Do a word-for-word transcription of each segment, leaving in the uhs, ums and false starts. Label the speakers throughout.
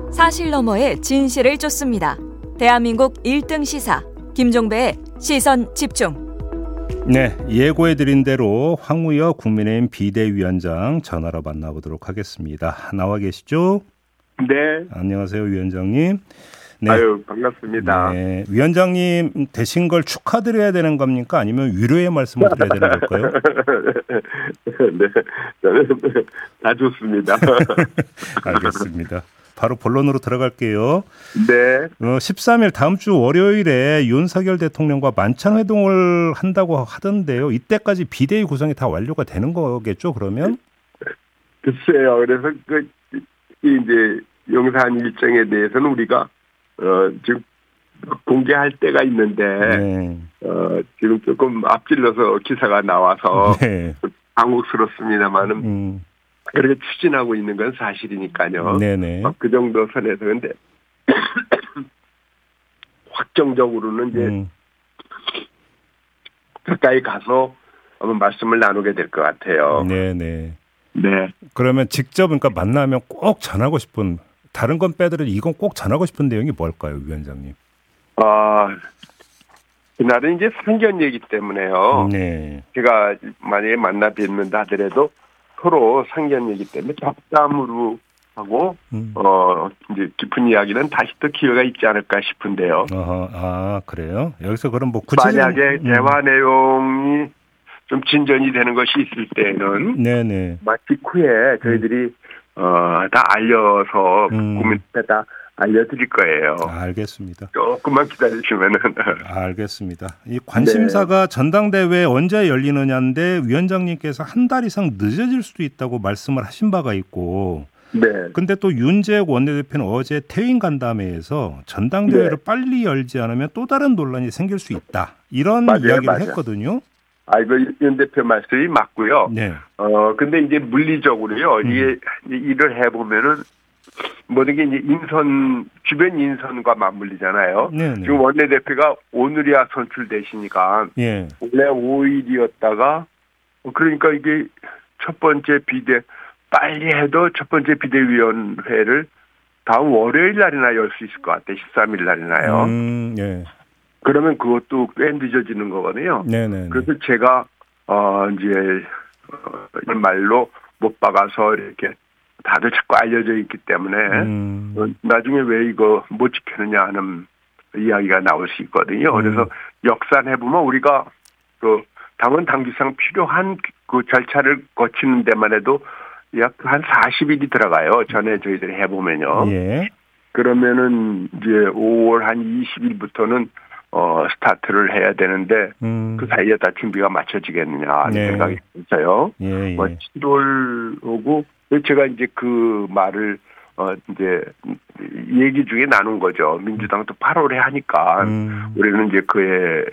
Speaker 1: 사실 너머의 진실을 쫓습니다. 대한민국 일 등 시사 김종배의 시선 집중.
Speaker 2: 네, 예고해드린 대로 황우여 국민의힘 비대위원장 전화로 만나보도록 하겠습니다. 나와 계시죠?
Speaker 3: 네.
Speaker 2: 안녕하세요, 위원장님. 네.
Speaker 3: 아유, 반갑습니다.
Speaker 2: 네, 위원장님 되신 걸 축하드려야 되는 겁니까? 아니면 위로의 말씀을 드려야 되는 걸까요?
Speaker 3: 네, 저는 다 좋습니다.
Speaker 2: 알겠습니다. 바로 본론으로 들어갈게요.
Speaker 3: 네.
Speaker 2: 어, 십삼 일 다음 주 월요일에 윤석열 대통령과 만찬 회동을 한다고 하던데요. 이때까지 비대위 구성이 다 완료가 되는 거겠죠, 그러면?
Speaker 3: 글쎄요. 그래서 그 이제 용산 일정에 대해서는 우리가 어, 지금 공개할 때가 있는데
Speaker 2: 네.
Speaker 3: 어, 지금 조금 앞질러서 기사가 나와서
Speaker 2: 네.
Speaker 3: 당혹스럽습니다만은
Speaker 2: 음.
Speaker 3: 그렇게 추진하고 있는 건 사실이니까요.
Speaker 2: 네네.
Speaker 3: 어, 그 정도 선에서 근데 확정적으로는 이제
Speaker 2: 음.
Speaker 3: 가까이 가서 한번 말씀을 나누게 될 것 같아요.
Speaker 2: 네네.
Speaker 3: 네.
Speaker 2: 그러면 직접 그러니까 만나면 꼭 전하고 싶은 다른 건 빼더라도 이건 꼭 전하고 싶은 내용이 뭘까요, 위원장님?
Speaker 3: 아, 그날은 이제 상견례이기 때문에요.
Speaker 2: 네.
Speaker 3: 제가 만약에 만나 뵙는다 하더라도 서로 상견례이기 때문에 잡담으로 하고
Speaker 2: 음.
Speaker 3: 어 이제 깊은 이야기는 다시 또 기회가 있지 않을까 싶은데요.
Speaker 2: 어허, 아 그래요? 여기서 그럼 뭐 구체적인
Speaker 3: 만약에
Speaker 2: 음.
Speaker 3: 대화 내용이 좀 진전이 되는 것이 있을 때는
Speaker 2: 네네.
Speaker 3: 직후에 저희들이 음. 어, 다 알려서
Speaker 2: 음.
Speaker 3: 국민한테 다 알려드릴 거예요.
Speaker 2: 아, 알겠습니다.
Speaker 3: 조금만 기다리시면은.
Speaker 2: 아, 알겠습니다. 이 관심사가 네. 전당대회 언제 열리느냐인데 위원장님께서 한 달 이상 늦어질 수도 있다고 말씀을 하신 바가 있고.
Speaker 3: 네.
Speaker 2: 근데 또 윤재욱 원내대표는 어제 퇴임 간담회에서 전당대회를 네. 빨리 열지 않으면 또 다른 논란이 생길 수 있다. 이런 맞아요, 이야기를 맞아요. 했거든요.
Speaker 3: 아, 이거 윤 대표 말씀이 맞고요.
Speaker 2: 네.
Speaker 3: 어, 근데 이제 물리적으로요.
Speaker 2: 음.
Speaker 3: 이게 일을 해보면은 모든 게 이제 인선, 주변 인선과 맞물리잖아요.
Speaker 2: 네네.
Speaker 3: 지금 원내대표가 오늘이야 선출되시니까.
Speaker 2: 예.
Speaker 3: 원래 오 일이었다가, 그러니까 이게 첫 번째 비대, 빨리 해도 첫 번째 비대위원회를 다음 월요일 날이나 열 수 있을 것 같아요. 십삼 일 날이나요.
Speaker 2: 음, 예.
Speaker 3: 그러면 그것도 꽤 늦어지는 거거든요.
Speaker 2: 네네.
Speaker 3: 그래서 제가, 어, 이제, 어, 이 말로 못 박아서 이렇게 다들 자꾸 알려져 있기 때문에, 음. 어, 나중에 왜 이거 못 지켰느냐 하는 이야기가 나올 수 있거든요.
Speaker 2: 음.
Speaker 3: 그래서 역산해보면 우리가 그 당원 당규상 필요한 그 절차를 거치는 데만 해도 약 한 사십 일이 들어가요. 전에 저희들이 해보면요.
Speaker 2: 예.
Speaker 3: 그러면은 이제 오월 한 이십 일부터는 어, 스타트를 해야 되는데, 음. 그 사이에 다 준비가 맞춰지겠느냐, 하는 네. 생각이 있어요.
Speaker 2: 예, 예.
Speaker 3: 뭐, 칠월 오고, 제가 이제 그 말을, 어, 이제, 얘기 중에 나눈 거죠. 민주당도 팔월에 하니까, 음. 우리는 이제 그에,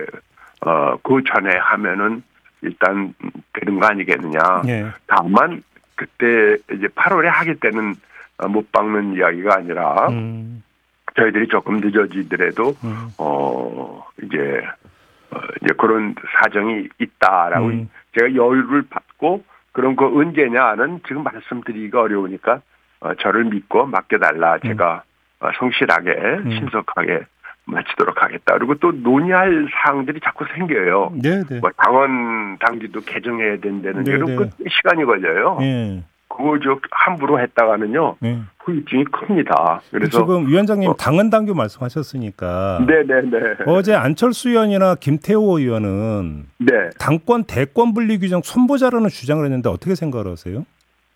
Speaker 3: 어, 그 전에 하면은 일단 되는 거 아니겠느냐. 예. 다만, 그때 이제 팔월에 하기 때는 못 박는 이야기가 아니라, 음. 저희들이 조금 늦어지더라도, 음. 어, 이제, 어, 이제 그런 사정이 있다라고 음. 제가 여유를 받고, 그럼 그 언제냐는 지금 말씀드리기가 어려우니까, 어, 저를 믿고 맡겨달라. 음. 제가 어, 성실하게, 음. 신속하게 마치도록 하겠다. 그리고 또 논의할 사항들이 자꾸 생겨요.
Speaker 2: 네네.
Speaker 3: 뭐 당원 당규도 개정해야 된다는 게 그 시간이 걸려요. 네. 그거 저 함부로 했다가는요. 네. 후유증이 큽니다. 그래서
Speaker 2: 지금 위원장님 어. 당헌 당규 말씀하셨으니까.
Speaker 3: 네네네.
Speaker 2: 어제 안철수 의원이나 김태호 의원은 네. 당권 대권 분리 규정 손보자라는 주장을 했는데 어떻게 생각을 하세요?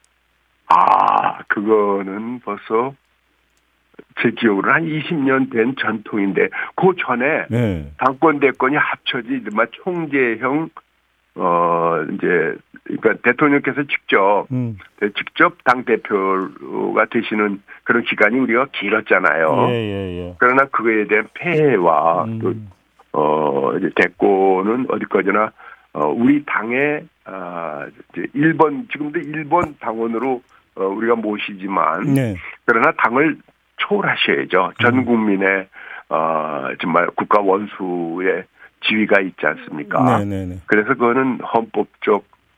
Speaker 3: 아, 그거는 벌써 제 기억으로 한 이십 년 된 전통인데 그 전에 네. 당권 대권이 합쳐지 막 총재형 어 이제 그러니까 대통령께서 직접 음. 직접 당 대표가 되시는 그런 기간이 우리가 길었잖아요.
Speaker 2: 예, 예, 예.
Speaker 3: 그러나 그거에 대한 폐해와 음. 또 어 이제 대권은 어디까지나 어 우리 당의 아 이제 일 번 지금도 일 번 당원으로 어 우리가 모시지만 네. 그러나 당을 초월하셔야죠. 전 국민의 어 정말 국가 원수의 지위가 있지 않습니까?
Speaker 2: 네네네.
Speaker 3: 그래서 그거는 헌법적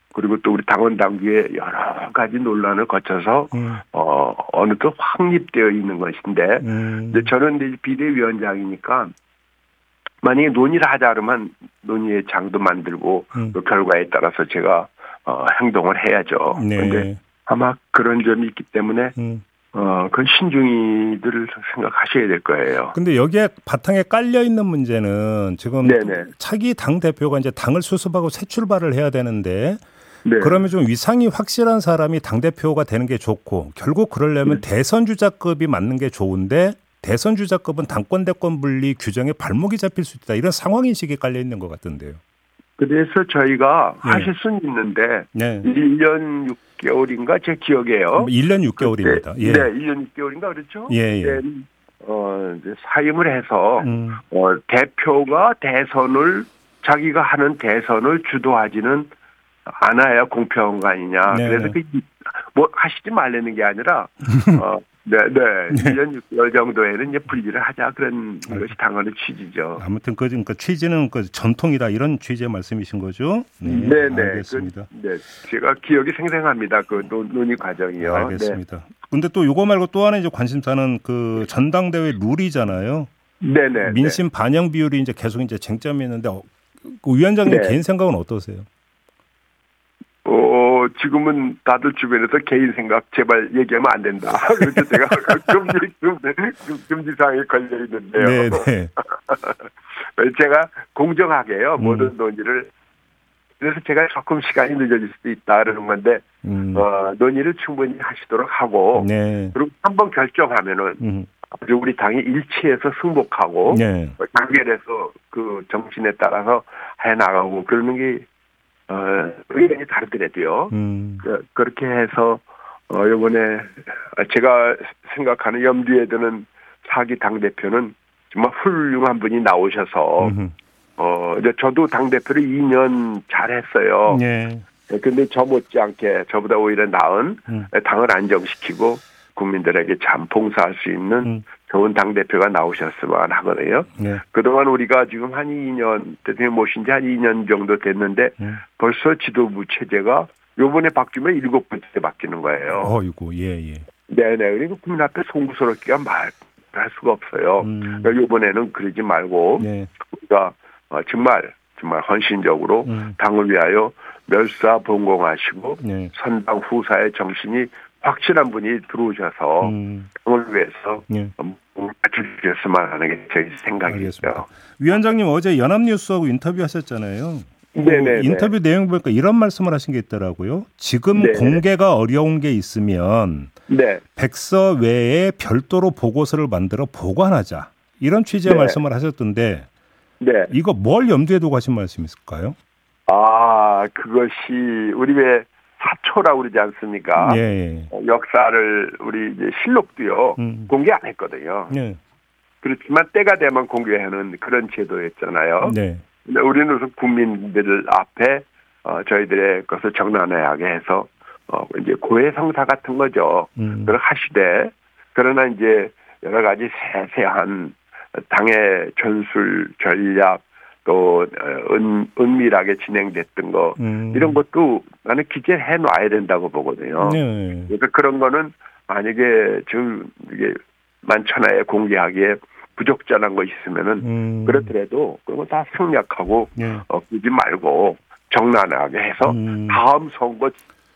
Speaker 3: 그리고 또 우리 당원 당규의 여러 가지 논란을 거쳐서 음. 어 어느덧 확립되어 있는 것인데 음. 이제 저는 이제 비대위원장이니까 만약에 논의를 하자 그러면 논의의 장도 만들고 음. 그 결과에 따라서 제가 어, 행동을 해야죠. 그런데 네. 아마 그런 점이 있기 때문에 음. 어, 그건 신중히들 생각하셔야 될 거예요.
Speaker 2: 근데 여기에 바탕에 깔려 있는 문제는 지금 네네. 차기 당 대표가 이제 당을 수습하고 새 출발을 해야 되는데 네. 그러면 좀 위상이 확실한 사람이 당 대표가 되는 게 좋고 결국 그러려면 네. 대선 주자급이 맞는 게 좋은데 대선 주자급은 당권 대권 분리 규정에 발목이 잡힐 수 있다 이런 상황 인식이 깔려 있는 것 같은데요.
Speaker 3: 그래서 저희가 네. 하실 수는 있는데 네. 일 년 육 개월인가 제 기억에요.
Speaker 2: 일 년 육 개월입니다.
Speaker 3: 네,
Speaker 2: 예.
Speaker 3: 네, 일 년 육 개월인가 그렇죠?
Speaker 2: 예, 예.
Speaker 3: 어, 이제 사임을 해서 음. 어, 대표가 대선을 자기가 하는 대선을 주도하지는 않아야 공평한 거 아니냐. 네. 그래서 그, 뭐 하시지 말라는 게 아니라 어, 네, 네. 네. 일 년 육 개월 정도에는 이제 분리를 하자 그런 것이 당헌의 취지죠.
Speaker 2: 아무튼 그, 그 취지는 그 전통이다 이런 취지의 말씀이신 거죠?
Speaker 3: 네, 네. 네. 알겠습니다. 그, 네, 제가 기억이 생생합니다. 그 논의 과정이요.
Speaker 2: 알겠습니다. 그런데 네. 또 이거 말고 또 하나 이제 관심사는 그 전당대회 룰이잖아요.
Speaker 3: 네, 네.
Speaker 2: 민심
Speaker 3: 네.
Speaker 2: 반영 비율이 이제 계속 이제 쟁점이 있는데 그 위원장님 네. 개인 생각은 어떠세요?
Speaker 3: 어, 지금은 다들 주변에서 개인 생각 제발 얘기하면 안 된다. 그래서 제가 금지, 금지, 금지사항에 걸려 있는데요.
Speaker 2: 네네.
Speaker 3: 제가 공정하게요. 음. 모든 논의를. 그래서 제가 조금 시간이 늦어질 수도 있다. 그러는 건데, 음. 어, 논의를 충분히 하시도록 하고, 네. 그리고 한번 결정하면은, 음. 우리 당이 일치해서 승복하고, 네. 단결해서 그 정신에 따라서 해 나가고, 그러는 게 어, 의견이 다르더라도요. 음. 그, 그렇게 해서, 어, 요번에 제가 생각하는 염두에 드는 사기 당대표는 정말 훌륭한 분이 나오셔서, 음흠. 어, 이제 저도 당대표를 이 년 잘했어요. 네. 근데 저 못지않게 저보다 오히려 나은 음. 당을 안정시키고 국민들에게 참 봉사할 수 있는 음. 좋은 당대표가 나오셨으면 하거든요. 네. 그동안 우리가 지금 한 이 년, 대통령 모신 지 한 이 년 정도 됐는데 네. 벌써 지도부 체제가 요번에 바뀌면 일곱 번째 바뀌는 거예요.
Speaker 2: 어이구, 예, 예.
Speaker 3: 네네. 그리고 국민 앞에 송구스럽게 말할 수가 없어요. 음. 그러니까 요번에는 그러지 말고 네. 우리가 정말, 정말 헌신적으로 음. 당을 위하여 멸사봉공하시고 네. 선당 후사의 정신이 확실한 분이 들어오셔서 음. 당을 위해서 네. 맞춰주셨으면 하는 게 제 생각이죠.
Speaker 2: 위원장님 어제 연합뉴스하고 인터뷰하셨잖아요.
Speaker 3: 네네.
Speaker 2: 인터뷰 내용 보니까 이런 말씀을 하신 게 있더라고요. 지금 네네. 공개가 어려운 게 있으면 네. 백서 외에 별도로 보고서를 만들어 보관하자. 이런 취지의 네. 말씀을 하셨던데 네. 이거 뭘 염두에 두고 하신 말씀이실까요?
Speaker 3: 아, 그것이 우리 왜 사초라고 그러지 않습니까?
Speaker 2: 예.
Speaker 3: 역사를 우리 이제 실록도요 음. 공개 안 했거든요. 예. 그렇지만 때가 되면 공개하는 그런 제도였잖아요. 네. 근데 우리는 우선 국민들 앞에 어, 저희들의 것을 적나라하게 해서 어, 이제 고해성사 같은 거죠. 음. 그걸 하시되 그러나 이제 여러 가지 세세한 당의 전술 전략 또 은, 은밀하게 진행됐던 거 음. 이런 것도 나는 기재해 놔야 된다고 보거든요. 네. 그래서 그런 거는 만약에 지금 이게 만천하에 공개하기에 부적절한 거 있으면은 음. 그렇더라도 그런 거 다 생략하고 네. 어, 꾸지 말고 정난하게 해서 음. 다음 선거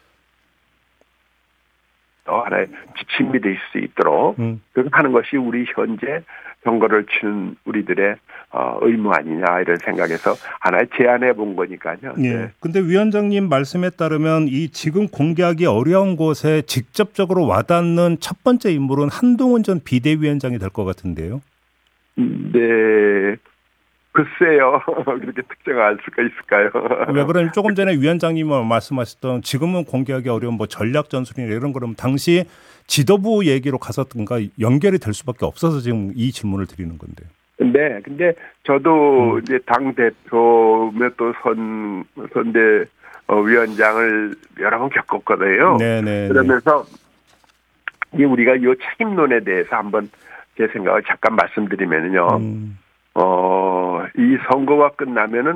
Speaker 3: 또 하나의 지침이 될 수 있도록 음. 그렇게 하는 것이 우리 현재 선거를 치는 우리들의 어, 의무 아니냐 이런 생각에서 하나의 제안해 본 거니까요.
Speaker 2: 예. 네. 근데 위원장님 말씀에 따르면 이 지금 공개하기 어려운 곳에 직접적으로 와닿는 첫 번째 인물은 한동훈 전 비대위원장이 될 것 같은데요.
Speaker 3: 네. 글쎄요. 그렇게 특정할 수가 있을까요?
Speaker 2: 왜 그러면 조금 전에 위원장님이 말씀하셨던 지금은 공개하기 어려운 뭐 전략 전술이나 이런 거는 당시 지도부 얘기로 가서든가 연결이 될 수밖에 없어서 지금 이 질문을 드리는 건데요.
Speaker 3: 네. 근데 저도 음. 이제 당대표며 또 선, 선대 위원장을 여러 번 겪었거든요. 네네. 그러면서 이 우리가 이 책임론에 대해서 한번 제 생각을 잠깐 말씀드리면요. 음. 어, 이 선거가 끝나면은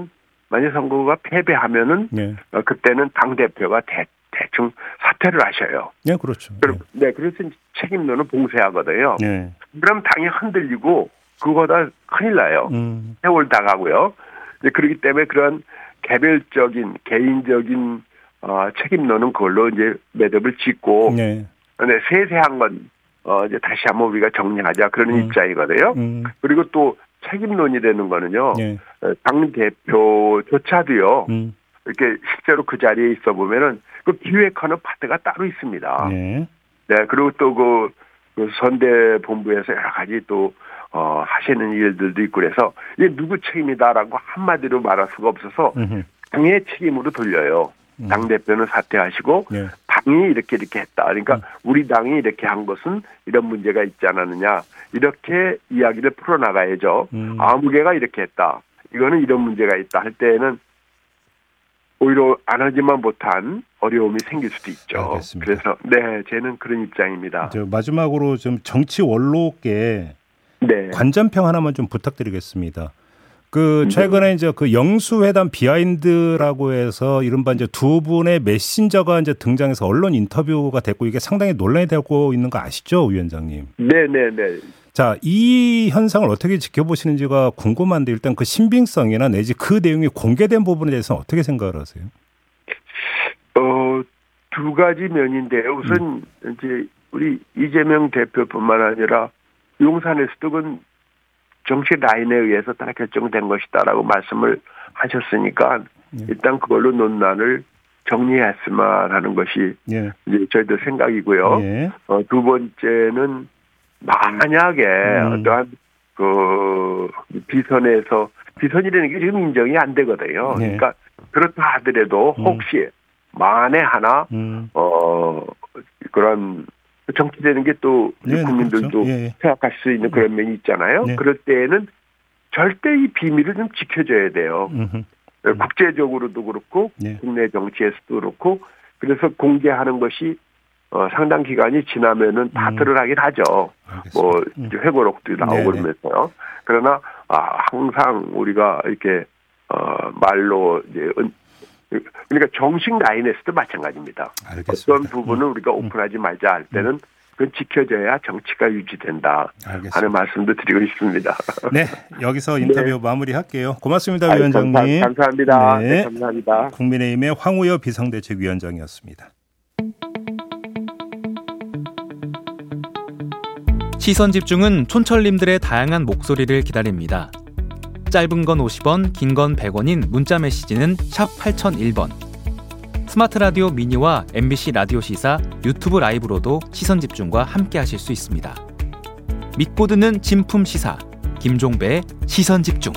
Speaker 3: 만약 선거가 패배하면은 네. 어, 그때는 당 대표가 대, 대충 사퇴를 하셔요.
Speaker 2: 네, 그렇죠.
Speaker 3: 그럼, 네. 네, 그래서 책임론은 봉쇄하거든요. 네. 그럼 당이 흔들리고 그거다 큰일 나요. 음. 세월 당하고요. 이제 그렇기 때문에 그런 개별적인 개인적인 어, 책임론은 그걸로 이제 매듭을 짓고, 네. 네, 세세한 건 어, 이제 다시 한번 우리가 정리하자 그런 음. 입장이거든요. 음. 그리고 또 책임론이라는 거는요, 네. 당 대표조차도요, 음. 이렇게 실제로 그 자리에 있어 보면은 그 기획하는 파트가 따로 있습니다. 네. 네, 그리고 또 그, 그 선대 본부에서 여러 가지 또 어, 하시는 일들도 있고 그래서 이게 누구 책임이다라고 한마디로 말할 수가 없어서 음흠. 당의 책임으로 돌려요. 음. 당 대표는 사퇴하시고 네. 당이 이렇게 이렇게 했다. 그러니까 음. 우리 당이 이렇게 한 것은 이런 문제가 있지 않았느냐. 이렇게 이야기를 풀어나가야죠. 음. 아무개가 이렇게 했다. 이거는 이런 문제가 있다 할 때에는 오히려 안 하지만 못한 어려움이 생길 수도 있죠.
Speaker 2: 알겠습니다.
Speaker 3: 그래서 네, 저는 그런 입장입니다.
Speaker 2: 저 마지막으로 좀 정치 원로계 네. 관전평 하나만 좀 부탁드리겠습니다. 그 최근에 이제 그 영수회담 비하인드라고 해서 이른바 이제 두 분의 메신저가 이제 등장해서 언론 인터뷰가 됐고 이게 상당히 논란이 되고 있는 거 아시죠, 위원장님?
Speaker 3: 네, 네, 네.
Speaker 2: 자, 이 현상을 어떻게 지켜보시는지가 궁금한데 일단 그 신빙성이나 내지 그 내용이 공개된 부분에 대해서는 어떻게 생각을 하세요?
Speaker 3: 어, 두 가지 면인데요. 우선 음. 이제 우리 이재명 대표뿐만 아니라 용산에서도 그건 정치 라인에 의해서 다 결정된 것이다라고 말씀을 하셨으니까 예. 일단 그걸로 논란을 정리했으면 하는 것이 예. 이제 저희들 생각이고요. 예. 어, 두 번째는 만약에 음. 어떠한 그 비선에서 비선이라는 게 지금 인정이 안 되거든요. 예. 그러니까 그렇다 하더라도 혹시 음. 만에 하나 음. 어 그런 정치되는 게 또 네, 국민들도 그렇죠. 예, 예. 생각할 수 있는 그런 면이 있잖아요. 네. 그럴 때에는 절대 이 비밀을 좀 지켜줘야 돼요. 음흠. 국제적으로도 그렇고 네. 국내 정치에서도 그렇고 그래서 공개하는 것이 어, 상당 기간이 지나면은 다 음. 드러나긴 하죠. 알겠습니다. 뭐 음. 회고록도 나오고 네네. 그러면서요. 그러나 아, 항상 우리가 이렇게 어, 말로 이제 그러니까 정식 라인에서도 마찬가지입니다. 알겠습니다. 어떤 부분을 음. 우리가 오픈하지 말자 할 때는 음. 그건 지켜져야 정치가 유지된다 알겠습니다. 하는 말씀도 드리고 있습니다.
Speaker 2: 네, 여기서 인터뷰 네. 마무리할게요. 고맙습니다, 아유, 위원장님.
Speaker 3: 감사, 감사합니다. 네. 네, 감사합니다.
Speaker 2: 국민의힘의 황우여 비상대책위원장이었습니다.
Speaker 4: 시선 집중은 촌철님들의 다양한 목소리를 기다립니다. 짧은 건 오십 원, 긴 건 백 원인 문자 메시지는 샵 팔공공일 번. 스마트 라디오 미니와 엠비씨 라디오 시사 유튜브 라이브로도 시선 집중과 함께 하실 수 있습니다. 믿고 듣는 진품 시사 김종배의 시선 집중.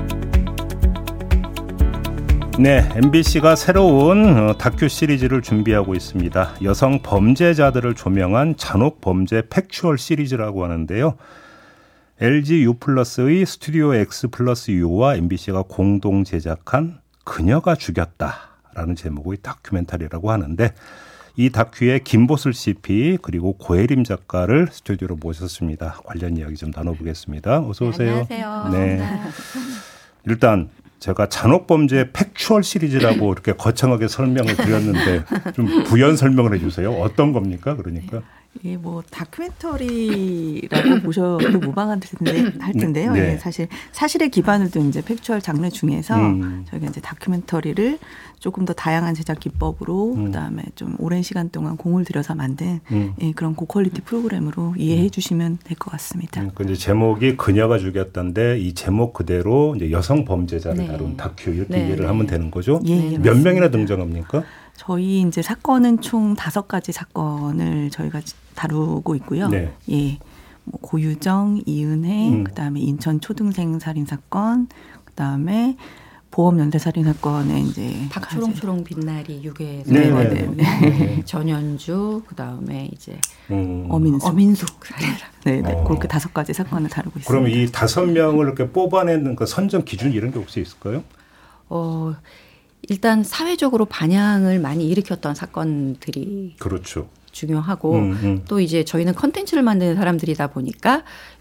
Speaker 2: 네, 엠비씨가 새로운 다큐 시리즈를 준비하고 있습니다. 여성 범죄자들을 조명한 잔혹 범죄 팩추얼 시리즈라고 하는데요. 엘지 U 플러스의 스튜디오 X 플러스 U와 엠비씨가 공동 제작한 그녀가 죽였다라는 제목의 다큐멘터리라고 하는데 이 다큐의 김보슬 씨피 그리고 고혜림 작가를 스튜디오로 모셨습니다. 관련 이야기 좀 나눠보겠습니다. 어서 오세요.
Speaker 5: 네, 안녕하세요. 네.
Speaker 2: 일단 제가 잔혹범죄 팩추얼 시리즈라고 이렇게 거창하게 설명을 드렸는데 좀 부연 설명을 해주세요. 어떤 겁니까? 그러니까.
Speaker 5: 예, 뭐 다큐멘터리라고 보셔도 무방할 텐데 할 텐데요. 네. 예, 사실 사실에 기반을 둔 이제 팩추얼 장르 중에서 음. 저희가 이제 다큐멘터리를 조금 더 다양한 제작 기법으로 음. 그다음에 좀 오랜 시간 동안 공을 들여서 만든 음. 예, 그런 고퀄리티 프로그램으로 이해해 주시면 될 것 같습니다.
Speaker 2: 음, 그 이제 제목이 그녀가 죽였다인데 이 제목 그대로 이제 여성 범죄자를 네. 다룬 다큐 이렇게 네. 이해를 하면 되는 거죠?
Speaker 5: 예,
Speaker 2: 몇 맞습니다. 명이나 등장합니까?
Speaker 5: 저희 이제 사건은 총 다섯 가지 사건을 저희가 다루고 있고요. 네. 예, 뭐 고유정, 이은혜, 음. 그다음에 인천 초등생 살인 사건, 그다음에 보험 연쇄 살인 사건에 이제
Speaker 6: 박초롱초롱 빛나리 유괴
Speaker 5: 네, 네, 네, 네.
Speaker 6: 전현주, 그다음에 이제
Speaker 5: 음. 어민숙,
Speaker 6: 어민숙
Speaker 5: 네, 네. 어. 그렇게 다섯 가지 사건을 다루고 있습니다.
Speaker 2: 그럼 이 다섯 명을 이렇게 뽑아내는 그 선정 기준 이런 게 혹시 있을까요?
Speaker 6: 어. 일단 사회적으로 반향을 많이 일으켰던 사건들이
Speaker 2: 그렇죠.
Speaker 6: 중요하고
Speaker 2: 음, 음.
Speaker 6: 또 이제 저희는 컨텐츠를 만드는 사람들이다 보니까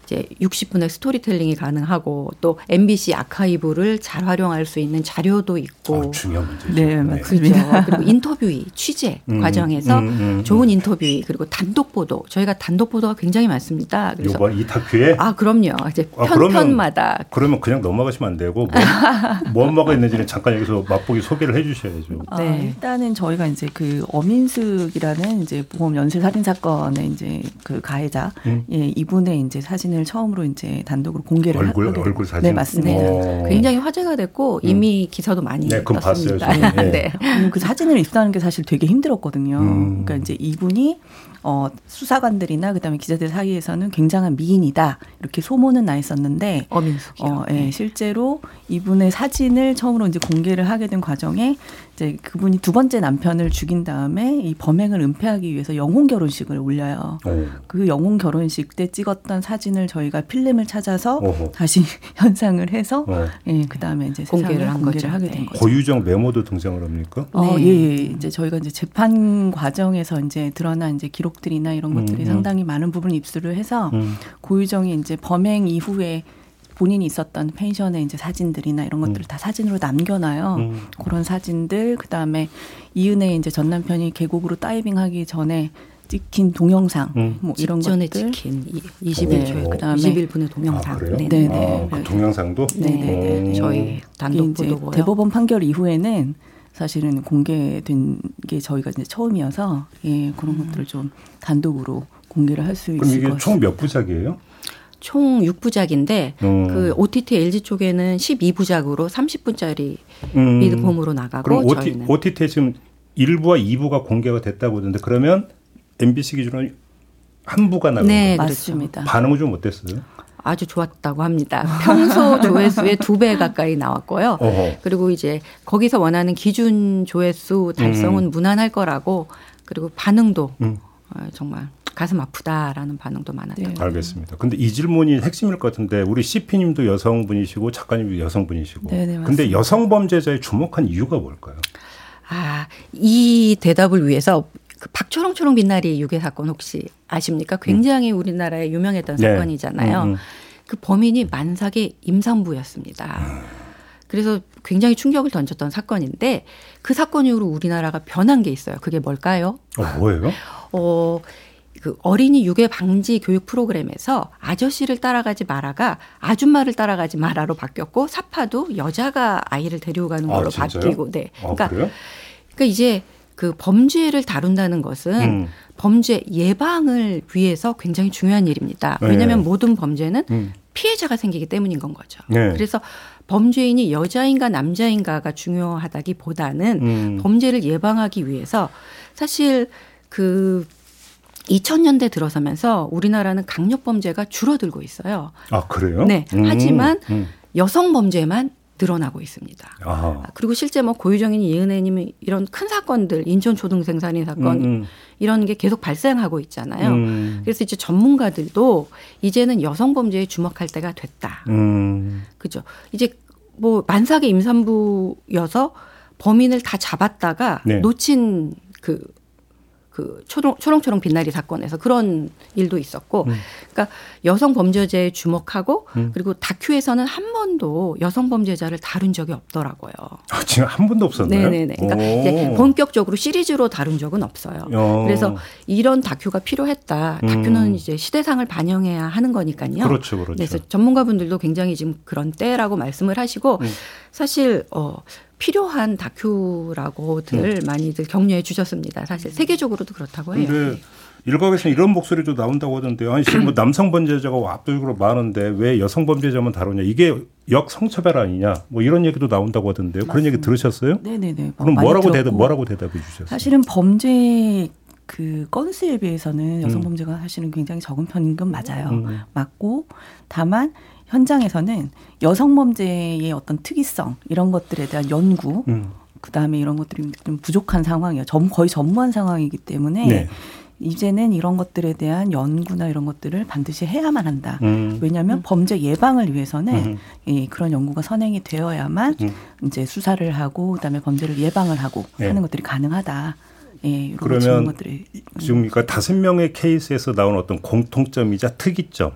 Speaker 6: 이제 육십 분의 스토리텔링이 가능하고 또 엠비씨 아카이브를 잘 활용할 수 있는 자료도 있고.
Speaker 2: 아, 중요한 문제죠.
Speaker 5: 네, 맞습니다.
Speaker 6: 그리고 인터뷰 취재 음, 과정에서 음, 음, 좋은 인터뷰 그리고 단독 보도 저희가 단독 보도가 굉장히 많습니다. 그래서
Speaker 2: 이번 이 다큐에
Speaker 6: 아 그럼요. 이제
Speaker 2: 아,
Speaker 6: 편,
Speaker 2: 그러면,
Speaker 6: 편마다
Speaker 2: 그러면 그냥 넘어가시면 안 되고 뭐, 뭐가 있는지는 잠깐 여기서 맛보기 소개를 해주셔야죠.
Speaker 5: 아, 네. 일단은 저희가 이제 그 엄인숙이라는 이제 보험 연쇄 살인 사건의 이제 그 가해자 음. 예, 이분의 이제 사진을 처음으로 이제 단독으로 공개를
Speaker 2: 얼굴
Speaker 5: 하게
Speaker 2: 얼굴 사진
Speaker 5: 네 맞습니다.
Speaker 2: 오.
Speaker 6: 굉장히 화제가 됐고 이미 음. 기사도 많이
Speaker 2: 네,
Speaker 6: 떴습니다.
Speaker 2: 봤어요,
Speaker 6: 네.
Speaker 5: 그 사진을 입수하는 게 사실 되게 힘들었거든요.
Speaker 2: 음.
Speaker 5: 그러니까 이제 이분이 어, 수사관들이나 그다음에 기자들 사이에서는 굉장한 미인이다 이렇게 소문은 나 있었는데
Speaker 6: 어민숙이요.
Speaker 5: 어, 예, 실제로 이분의 사진을 처음으로 이제 공개를 하게 된 과정에 이제 그분이 두 번째 남편을 죽인 다음에 이 범행을 은폐하기 위해서 영혼 결혼식을 올려요.
Speaker 2: 오.
Speaker 5: 그 영혼 결혼식 때 찍었던 사진을 저희가 필름을 찾아서
Speaker 2: 오호.
Speaker 5: 다시 현상을 해서
Speaker 2: 어.
Speaker 5: 예, 그다음에 이제
Speaker 6: 공개를 한
Speaker 5: 공개를
Speaker 6: 거죠.
Speaker 5: 하게 된
Speaker 6: 네.
Speaker 5: 거죠.
Speaker 2: 고유정 메모도 등장을 합니까?
Speaker 5: 어,
Speaker 6: 네.
Speaker 5: 예, 예. 이제 저희가 이제 재판 과정에서 이제 드러난 이제 기록들이나 이런 것들이
Speaker 2: 음,
Speaker 5: 상당히 많은 부분을 입수를 해서
Speaker 2: 음.
Speaker 5: 고유정이 이제 범행 이후에 본인이 있었던 펜션의 이제 사진들이나 이런 것들을
Speaker 2: 음.
Speaker 5: 다 사진으로 남겨놔요.
Speaker 2: 음.
Speaker 5: 그런 사진들, 그 다음에 이은혜 이제 전 남편이 계곡으로 다이빙하기 전에 찍힌 동영상,
Speaker 2: 음.
Speaker 5: 뭐 이런
Speaker 6: 직전에
Speaker 5: 것들.
Speaker 6: 찍힌 이십일 초에
Speaker 5: 그다음에
Speaker 6: 이십일 분의 동영상.
Speaker 2: 아, 그래요?
Speaker 6: 네.
Speaker 5: 네네.
Speaker 2: 아, 그 동영상도?
Speaker 5: 네네네.
Speaker 2: 오.
Speaker 6: 저희 단독
Speaker 5: 이제
Speaker 6: 보도고요.
Speaker 5: 대법원 판결 이후에는 사실은 공개된 게 저희가 이제 처음이어서 예, 그런
Speaker 6: 음.
Speaker 5: 것들을 좀 단독으로 공개를 할 수 있을
Speaker 2: 그럼
Speaker 5: 것
Speaker 2: 이게
Speaker 5: 같습니다.
Speaker 2: 총 몇 부작이에요?
Speaker 6: 총 육 부작인데
Speaker 2: 음.
Speaker 6: 그 오티티 엘지 쪽에는 십이 부작으로 삼십 분짜리
Speaker 2: 음.
Speaker 6: 미드폼으로 나가고
Speaker 2: 그럼
Speaker 6: 저희는
Speaker 2: 오티티에 지금 일 부와 이 부가 공개가 됐다고 하던데 그러면 엠비씨 기준으로 한 부가 나간
Speaker 6: 네,
Speaker 2: 거예요?
Speaker 5: 맞습니다.
Speaker 2: 반응은 좀 어땠어요?
Speaker 6: 아주 좋았다고 합니다. 평소 조회수의 두 배 가까이 나왔고요.
Speaker 2: 어허.
Speaker 6: 그리고 이제 거기서 원하는 기준 조회수 달성은
Speaker 2: 음. 무난할
Speaker 6: 무난할 거라고 그리고 반응도
Speaker 2: 음.
Speaker 6: 어, 정말 가슴 아프다라는 반응도 많았던
Speaker 5: 네.
Speaker 6: 것
Speaker 2: 알겠습니다. 근데 이 질문이 핵심일 것 같은데 우리 씨피님도 여성분이시고 작가님도 여성분이시고
Speaker 5: 네네,
Speaker 2: 근데
Speaker 5: 맞습니다.
Speaker 2: 여성 범죄자에 주목한 이유가 뭘까요?
Speaker 6: 아, 이 대답을 위해서 그 박초롱초롱 빛나리 유괴 사건 혹시 아십니까? 굉장히 음. 우리나라에 유명했던
Speaker 2: 네.
Speaker 6: 사건이잖아요.
Speaker 2: 음, 음.
Speaker 6: 그 범인이 만삭의 임산부였습니다. 그래서 굉장히 충격을 던졌던 사건인데 그 사건 이후로 우리나라가 변한 게 있어요. 그게 뭘까요?
Speaker 2: 어, 뭐예요?
Speaker 6: 어, 그 어린이 유괴 방지 교육 프로그램에서 아저씨를 따라가지 마라가 아줌마를 따라가지 마라로 바뀌었고 사파도 여자가 아이를 데리고 가는 걸로
Speaker 2: 아,
Speaker 6: 바뀌고, 네.
Speaker 2: 그러니까,
Speaker 6: 그러니까,
Speaker 2: 아, 그래요?
Speaker 6: 그러니까 이제 그 범죄를 다룬다는 것은
Speaker 2: 음.
Speaker 6: 범죄 예방을 위해서 굉장히 중요한 일입니다.
Speaker 2: 네.
Speaker 6: 왜냐하면 모든 범죄는
Speaker 2: 음.
Speaker 6: 피해자가 생기기 때문인 건 거죠.
Speaker 2: 네.
Speaker 6: 그래서 범죄인이 여자인가 남자인가가 중요하다기보다는
Speaker 2: 음.
Speaker 6: 범죄를 예방하기 위해서 사실 그 이천 년대 들어서면서 우리나라는 강력범죄가 줄어들고 있어요.
Speaker 2: 아 그래요?
Speaker 6: 네.
Speaker 2: 음.
Speaker 6: 하지만
Speaker 2: 음.
Speaker 6: 여성 범죄만 늘어나고 있습니다.
Speaker 2: 아하.
Speaker 6: 그리고 실제 뭐 고유정인 이은혜님이 이런 큰 사건들 인천 초등생 살인 사건
Speaker 2: 음, 음.
Speaker 6: 이런 게 계속 발생하고 있잖아요.
Speaker 2: 음.
Speaker 6: 그래서 이제 전문가들도 이제는 여성 범죄에 주목할 때가 됐다.
Speaker 2: 음.
Speaker 6: 그죠? 이제 뭐 만삭의 임산부여서 범인을 다 잡았다가
Speaker 2: 네.
Speaker 6: 놓친 그 그 초롱, 초롱초롱 빛나리 사건에서 그런 일도 있었고,
Speaker 2: 음.
Speaker 6: 그러니까 여성 범죄자에 주목하고
Speaker 2: 음.
Speaker 6: 그리고 다큐에서는 한 번도 여성 범죄자를 다룬 적이 없더라고요.
Speaker 2: 아, 지금 한 번도 없었나요?
Speaker 6: 네네네. 그러니까
Speaker 2: 오.
Speaker 6: 이제 본격적으로 시리즈로 다룬 적은 없어요.
Speaker 2: 어.
Speaker 6: 그래서 이런 다큐가 필요했다. 다큐는
Speaker 2: 음.
Speaker 6: 이제 시대상을 반영해야 하는 거니까요.
Speaker 2: 그렇죠, 그렇죠.
Speaker 6: 그래서 전문가분들도 굉장히 지금 그런 때라고 말씀을 하시고
Speaker 2: 음.
Speaker 6: 사실 어. 필요한 다큐라고들
Speaker 2: 음.
Speaker 6: 많이들 격려해 주셨습니다. 사실 세계적으로도 그렇다고 해요.
Speaker 2: 근데 일각에서는 이런 목소리도 나온다고 하던데요. 아니 지금 뭐 남성 범죄자가 압도적으로 많은데 왜 여성 범죄자만 다루냐? 이게 역성차별 아니냐? 뭐 이런 얘기도 나온다고 하던데요. 그런 얘기 들으셨어요?
Speaker 5: 네네네.
Speaker 2: 그럼
Speaker 5: 많이
Speaker 2: 뭐라고
Speaker 5: 들었고.
Speaker 2: 대답 뭐라고 대답해 주셨어요?
Speaker 5: 사실은 범죄 그 건수에 비해서는 여성
Speaker 2: 음.
Speaker 5: 범죄가 사실은 굉장히 적은 편인 건 맞아요.
Speaker 2: 음.
Speaker 5: 맞고 다만 현장에서는 여성 범죄의 어떤 특이성 이런 것들에 대한 연구
Speaker 2: 음.
Speaker 5: 그다음에 이런 것들이 좀 부족한 상황이에요. 전, 거의 전무한 상황이기 때문에
Speaker 2: 네.
Speaker 5: 이제는 이런 것들에 대한 연구나 이런 것들을 반드시 해야만 한다.
Speaker 2: 음.
Speaker 5: 왜냐하면 범죄 예방을 위해서는
Speaker 2: 음.
Speaker 5: 예, 그런 연구가 선행이 되어야만
Speaker 2: 음.
Speaker 5: 이제 수사를 하고 그다음에 범죄를 예방을 하고
Speaker 2: 네.
Speaker 5: 하는 것들이 가능하다. 예, 이런
Speaker 2: 그러면
Speaker 5: 것들이
Speaker 2: 지금 그러니까 다섯 명의 케이스에서 나온 어떤 공통점이자 특이점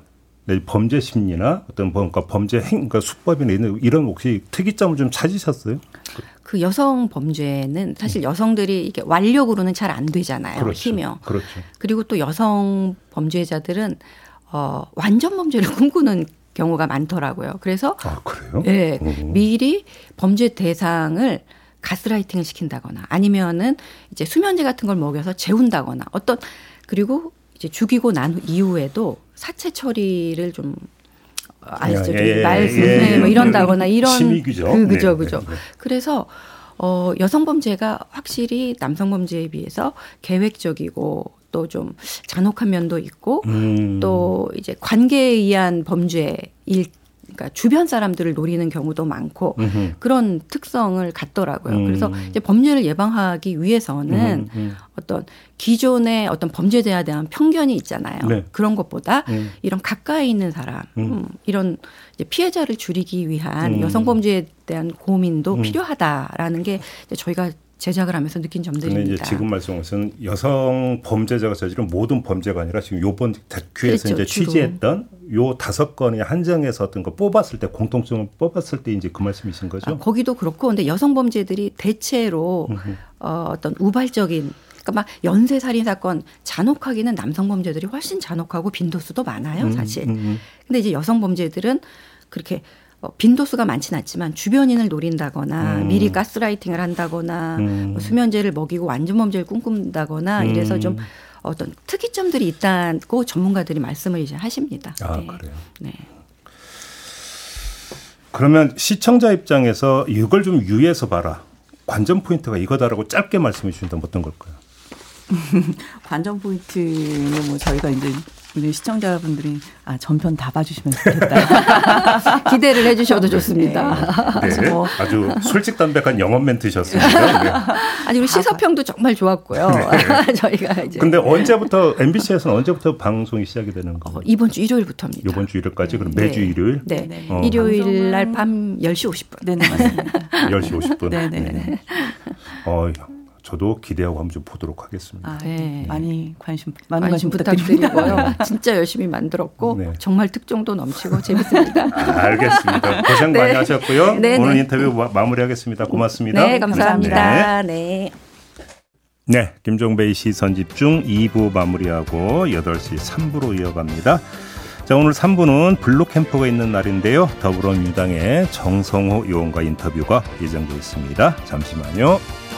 Speaker 2: 범죄 심리나 어떤 뭔가 범죄 행, 그러니까 수법이나 이런 혹시 특이점을 좀 찾으셨어요?
Speaker 6: 그 여성 범죄는 사실 여성들이 이게 완력으로는 잘 안 되잖아요.
Speaker 2: 그렇죠.
Speaker 6: 힘이요.
Speaker 2: 그렇죠.
Speaker 6: 그리고 또 여성 범죄자들은 어, 완전 범죄를 꿈꾸는 경우가 많더라고요. 그래서
Speaker 2: 아, 그래요?
Speaker 6: 네,
Speaker 2: 오.
Speaker 6: 미리 범죄 대상을 가스라이팅을 시킨다거나 아니면은 이제 수면제 같은 걸 먹여서 재운다거나 어떤 그리고 이제 죽이고 난 이후에도 사체 처리를 좀 아시죠?
Speaker 2: 예, 예,
Speaker 6: 말씀
Speaker 2: 예, 예,
Speaker 6: 뭐 이런다거나 이런
Speaker 2: 심의규죠.
Speaker 6: 그, 그죠,
Speaker 2: 네,
Speaker 6: 그죠.
Speaker 2: 네, 네.
Speaker 6: 그래서 어, 여성 범죄가 확실히 남성 범죄에 비해서 계획적이고 또 좀 잔혹한 면도 있고
Speaker 2: 음.
Speaker 6: 또 이제 관계에 의한 범죄일 그러니까 주변 사람들을 노리는 경우도 많고
Speaker 2: 음흠.
Speaker 6: 그런 특성을 갖더라고요.
Speaker 2: 음.
Speaker 6: 그래서 이제 범죄를 예방하기 위해서는
Speaker 2: 음, 음.
Speaker 6: 어떤 기존의 어떤 범죄자에 대한 편견이 있잖아요.
Speaker 2: 네.
Speaker 6: 그런 것보다
Speaker 2: 음.
Speaker 6: 이런 가까이 있는 사람,
Speaker 2: 음.
Speaker 6: 음, 이런 이제 피해자를 줄이기 위한
Speaker 2: 음.
Speaker 6: 여성 범죄에 대한 고민도
Speaker 2: 음.
Speaker 6: 필요하다라는 게 이제 저희가 제작을 하면서 느낀 점들입니다.
Speaker 2: 근데 이제 지금 말씀하신 여성 범죄자가 저지른 모든 범죄가 아니라 지금 이번 다큐에서
Speaker 6: 그렇죠,
Speaker 2: 이제
Speaker 6: 주로.
Speaker 2: 취재했던 요 다섯 건이 한정해서 어떤 거 뽑았을 때 공통점을 뽑았을 때 이제 그 말씀이신 거죠?
Speaker 6: 아, 거기도 그렇고, 근데 여성 범죄들이 대체로 어, 어떤 우발적인 그러니까 막 연쇄 살인 사건 잔혹하기는 남성 범죄들이 훨씬 잔혹하고 빈도수도 많아요, 사실.
Speaker 2: 음, 음, 음.
Speaker 6: 근데 이제 여성 범죄들은 그렇게 어, 빈도수가 많지는 않지만 주변인을 노린다거나
Speaker 2: 음.
Speaker 6: 미리 가스라이팅을 한다거나
Speaker 2: 음.
Speaker 6: 뭐 수면제를 먹이고 완전 범죄를 꿈꾼다거나
Speaker 2: 음.
Speaker 6: 이래서 좀 어떤 특이점들이 있다고 전문가들이 말씀을 이제 하십니다.
Speaker 2: 아,
Speaker 6: 네.
Speaker 2: 그래요?
Speaker 6: 네.
Speaker 2: 그러면 시청자 입장에서 이걸 좀 유의해서 봐라. 관전 포인트가 이거다라고 짧게 말씀해 주신다면 어떤 걸까요?
Speaker 5: 관전 포인트는 뭐 저희가 이제 우리 시청자분들이 아 전편 다 봐주시면 좋겠다.
Speaker 6: 기대를 해주셔도 좋습니다.
Speaker 2: 네, 네.
Speaker 5: 뭐.
Speaker 2: 아주 솔직담백한 영업 멘트셨습니다. 네.
Speaker 6: 아니 우리 시사평도 정말 좋았고요.
Speaker 2: 네.
Speaker 6: 저희가 이제.
Speaker 2: 근데 언제부터 엠비씨에서는 언제부터 방송이 시작이 되는 거예요?
Speaker 6: 어, 이번 주 일요일부터입니다.
Speaker 2: 이번 주 일요일까지 그럼 매주
Speaker 6: 네.
Speaker 2: 일요일?
Speaker 6: 네.
Speaker 5: 네.
Speaker 2: 어.
Speaker 6: 일요일 날 밤 열 시 오십 분.
Speaker 5: 네네 맞습니다.
Speaker 2: 열 시 오십 분.
Speaker 5: 네네.
Speaker 2: 네. 어, 저도 기대하고 한번 좀 보도록 하겠습니다.
Speaker 5: 아,
Speaker 6: 네.
Speaker 5: 많이 관심 많은
Speaker 6: 관심
Speaker 5: 관심 부탁드립니다.
Speaker 6: 부탁드리고요. 진짜 열심히 만들었고
Speaker 2: 네.
Speaker 6: 정말 특종도 넘치고 재밌습니다.
Speaker 2: 아, 알겠습니다. 고생
Speaker 6: 네.
Speaker 2: 많이 하셨고요.
Speaker 6: 네,
Speaker 2: 오늘
Speaker 6: 네.
Speaker 2: 인터뷰 마, 마무리하겠습니다. 고맙습니다.
Speaker 6: 네, 감사합니다.
Speaker 2: 네.
Speaker 6: 네.
Speaker 2: 네, 김종배의 시선집중 이 부 마무리하고 여덟 시 삼 부로 이어갑니다. 자, 오늘 삼 부는 블루캠프가 있는 날인데요. 더불어민주당의 정성호 의원과 인터뷰가 예정되어 있습니다. 잠시만요.